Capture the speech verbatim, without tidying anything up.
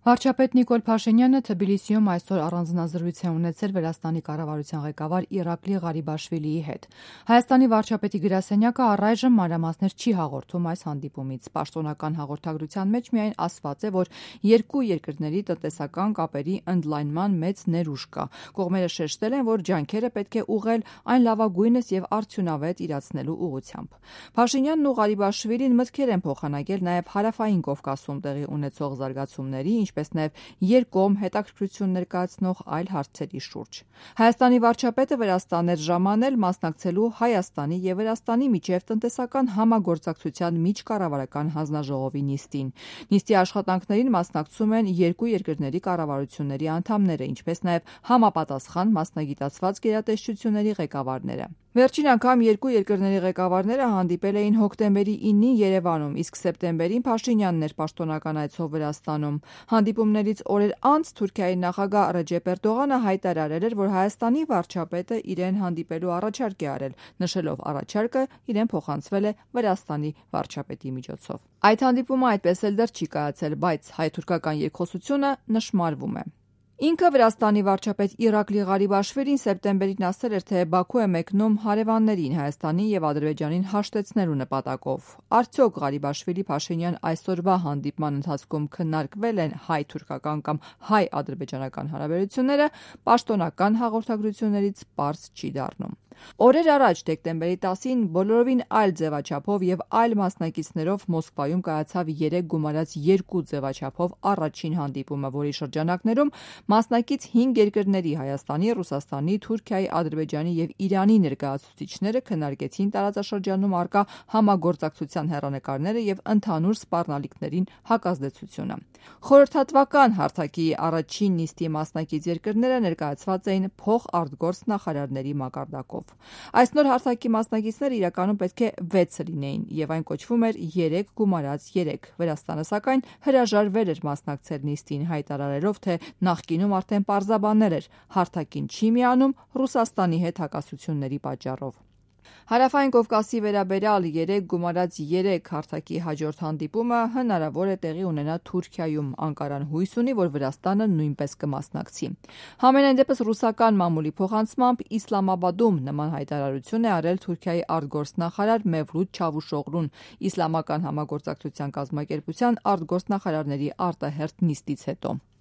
Վարչապետ Նիկոլ Փաշինյանը Թբիլիսիում այսօր առանձնազրույց է ունեցել Վրաստանի կառավարության ղեկավար Իրակլի Ղարիբաշվիլիի հետ։ Հայաստանի վարչապետի գրասենյակը առայժմ մանրամասներ չի հաղորդում այս հանդիպումից։ Պաշտոնական հաղորդագրության մեջ միայն ասված է, որ երկու երկրների տնտեսական կապերի ընդլայնման մեծ ներուժ կա։ Կողմերը շեշտել են, որ ջանքերը պետք է ուղղել այն լավագույնս եւ արդյունավետ իրացնելու ուղղությամբ։ Փաշինյանն ու Ղարիբաշվիլին մտքեր են փոխանակել նաեւ հարավային Կովկասում տեղի ունեցող զարգացումների, ինչպես նաև երկկողմ հետաքրքրություն ներկայացնող այլ հարցերի շուրջ։ Հայաստանի վարչապետը Վրաստան էր ժամանել մասնակցելու Հայաստանի եւ Վրաստանի միջև տնտեսական համագործակցության միջկառավարական հանձնաժողովի նիստին։ Նիստի աշխատանքներին մասնակցում են երկու երկրների կառավարությունների անդամները, ինչպես նաև համապատասխան մասնագիտացված գերատեսչությունների ղեկավարները։ Վերջին անգամ երկու երկրների ղեկավարները հանդիպել էին հոկտեմբերի ինին Երևանում, իսկ սեպտեմբերին Փաշինյանն էր պաշտոնական այցով Վրաստանում։ Հանդիպումներից օրեր անց Թուրքիայի նախագահ Ռեջեփ Էրդողանը հայտարարել էր, որ Հայաստանի վարչապետը իրեն հանդիպելու առաջարկ է արել, նշելով առաջարկը իրեն փոխանցվել է Վրաստանի վարչապետի միջոցով։ Այդ հանդիպումը այդպես էլ դեռ չի կայացել, բայց հայ-թուրքական երկխոսությունը նշմարվում է։ Ինքը Վրաստանի վարչապետ Իրակլի Ղարիբաշվիլին սեպտեմբերին ասել էր, թե Բաքու է մեկնում հարևաններին Հայաստանի եւ Ադրբեջանին հաշտեցնելու նպատակով։ Արդյոք Ղարիբաշվիլի-Փաշինյան այսօրվա հանդիպման ընթացքում քննարկվել են հայ-թուրքական կամ հայ-ադրբեջանական հարաբերությունները, պաշտոնական հաղորդագրություններից պարզ չի դառնում։ Օրեր առաջ դեկտեմբերի տասին բոլորովին այլ ձևաչափով եւ այլ մասնակիցներով Մոսկվայում կայացավ երեք գումարած երկու ձևաչափով առաջին հանդիպումը, որի շրջանակներում մասնակից հինգ երկրների Հայաստանի, Ռուսաստանի, Թուրքիայի, Ադրբեջանի եւ Իրանի ներկայացուցիչները քննարկեցին տարածաշրջանում առկա համագործակցության հեռանկարները եւ ընդհանուր սպառնալիքներին հակազդեցությունը։ Խորհրդատվական հարթակի առաջին նիստի մասնակից երկրները ներկայացված էին փոխարտգործ նախարարների մակարդակով։ Այս նոր հարթակի մասնակիցները իրականում պետք է վեցը լինեին եւ այն կոչվում էր երեք գումարած երեք։ Վրաստանը սակայն հրաժարվել էր մասնակցել նիստին, հայտարարելով, թե նախկինում արդեն պարզաբանել էր հարթակին չի միանում Ռուսաստանի հետ հակասությունների պատճառով։ Հարավային Կովկասի վերաբերյալ երեք գումարած երեք հարթակի հաջորդ հանդիպումը հնարավոր է տեղի ունենա Թուրքիայում։ Անկարան հույս ունի, որ Վրաստանը նույնպես կմասնակցի։ Համենայն դեպս ռուսական մամուլի փոխանցմամբ Իսլամաբադում նման հայտարարություն է արել Թուրքիայի արտգործնախարար Մևլութ Չավուշօղլուն իսլամական համագործակցության կազմակերպության արտգործնախարարների արտահերթ նիստից հետո։